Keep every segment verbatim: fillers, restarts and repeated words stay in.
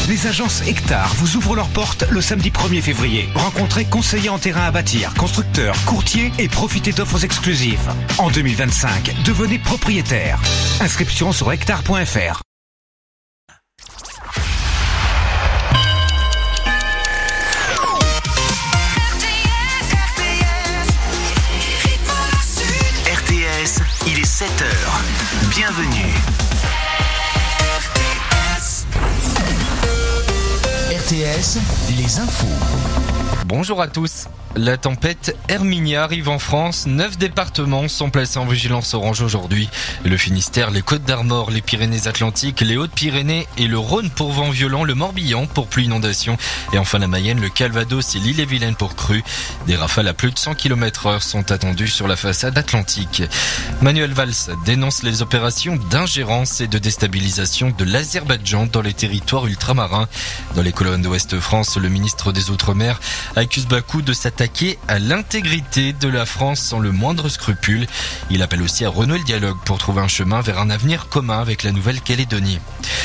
Les agences Hectare vous ouvrent leurs portes le samedi premier février. Rencontrez conseillers en terrain à bâtir, constructeurs, courtiers et profitez d'offres exclusives. En deux mille vingt-cinq, devenez propriétaire. Inscription sur hectare point f r. R T S, il est sept heures. Bienvenue. R T S, les infos. Bonjour à tous. La tempête Herminia arrive en France. Neuf départements sont placés en vigilance orange aujourd'hui. Le Finistère, les Côtes-d'Armor, les Pyrénées-Atlantiques, les Hautes-Pyrénées et le Rhône pour vent violent, le Morbihan pour pluie inondation et enfin la Mayenne, le Calvados et l'Ille-et-Vilaine pour crue. Des rafales à plus de cent kilomètres heure sont attendues sur la façade atlantique. Manuel Valls dénonce les opérations d'ingérence et de déstabilisation de l'Azerbaïdjan dans les territoires ultramarins. Dans les colonnes d'Ouest France, le ministre des Outre-mer accuse Bakou de s'attaquer à l'intégrité de la France sans le moindre scrupule. Il appelle aussi à renouer le dialogue pour trouver un chemin vers un avenir commun avec la Nouvelle-Calédonie.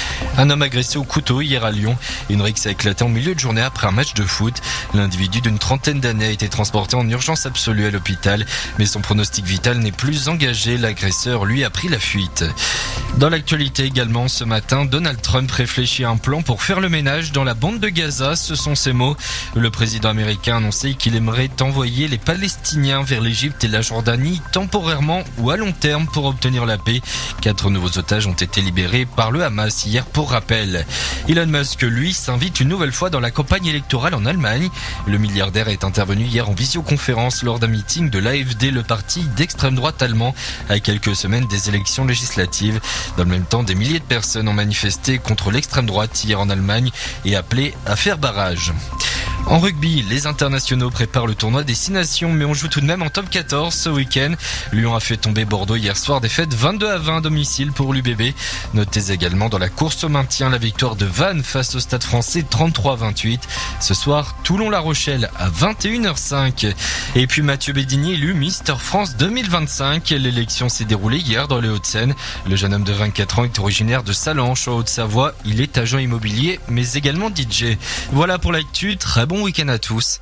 Un homme agressé au couteau hier à Lyon. Une rixe a éclaté en milieu de journée après un match de foot. L'individu d'une trentaine d'années a été transporté en urgence absolue à l'hôpital, mais son pronostic vital n'est plus engagé. L'agresseur, lui, a pris la fuite. Dans l'actualité également, ce matin, Donald Trump réfléchit à un plan pour faire le ménage dans la bande de Gaza. Ce sont ses mots. Le président américain a annoncé qu'il aimerait envoyer les Palestiniens vers l'Égypte et la Jordanie temporairement ou à long terme pour obtenir la paix. Quatre nouveaux otages ont été libérés par le Hamas hier pour rappel. Elon Musk, lui, s'invite une nouvelle fois dans la campagne électorale en Allemagne. Le milliardaire est intervenu hier en visioconférence lors d'un meeting de l'A F D, le parti d'extrême droite allemand, à quelques semaines des élections législatives. Dans le même temps, des milliers de personnes ont manifesté contre l'extrême droite hier en Allemagne et appelé à faire barrage. En rugby, les internationaux préparent le tournoi des six nations, mais on joue tout de même en top quatorze ce week-end. Lyon a fait tomber Bordeaux hier soir, défaite vingt-deux à vingt à domicile pour l'U B B. Notez également dans la course au maintien la victoire de Vannes face au Stade Français trente-trois à vingt-huit. Ce soir, Toulon-La Rochelle à vingt et une heures cinq. Et puis Mathieu Bédigny élu Mister France deux mille vingt-cinq. L'élection s'est déroulée hier dans les Hauts-de-Seine. Le jeune homme de vingt-quatre ans est originaire de Salanches en Haute-Savoie. Il est agent immobilier, mais également D J. Voilà pour l'actu. Très bon week-end à tous.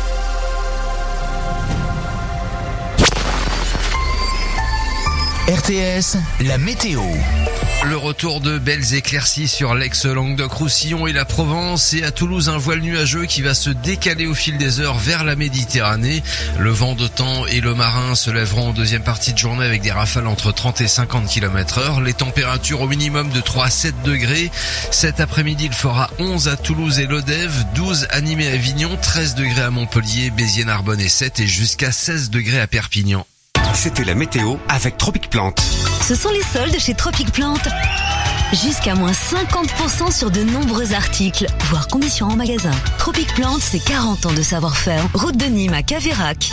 R T S, la météo. Le retour de belles éclaircies sur l'ex-Languedoc-Roussillon et la Provence, et à Toulouse un voile nuageux qui va se décaler au fil des heures vers la Méditerranée. Le vent de temps et le marin se lèveront en deuxième partie de journée avec des rafales entre trente et cinquante kilomètres heure. Les températures au minimum de trois à sept degrés. Cet après-midi, il fera onze à Toulouse et Lodève, douze à Nîmes et Avignon, treize degrés à Montpellier, Béziers, Narbonne et sept et jusqu'à seize degrés à Perpignan. C'était la météo avec Tropic Plante. Ce sont les soldes chez Tropic Plante. Jusqu'à moins cinquante pour cent sur de nombreux articles, voire conditions en magasin. Tropic Plante, c'est quarante ans de savoir-faire. Route de Nîmes à Caveyrac.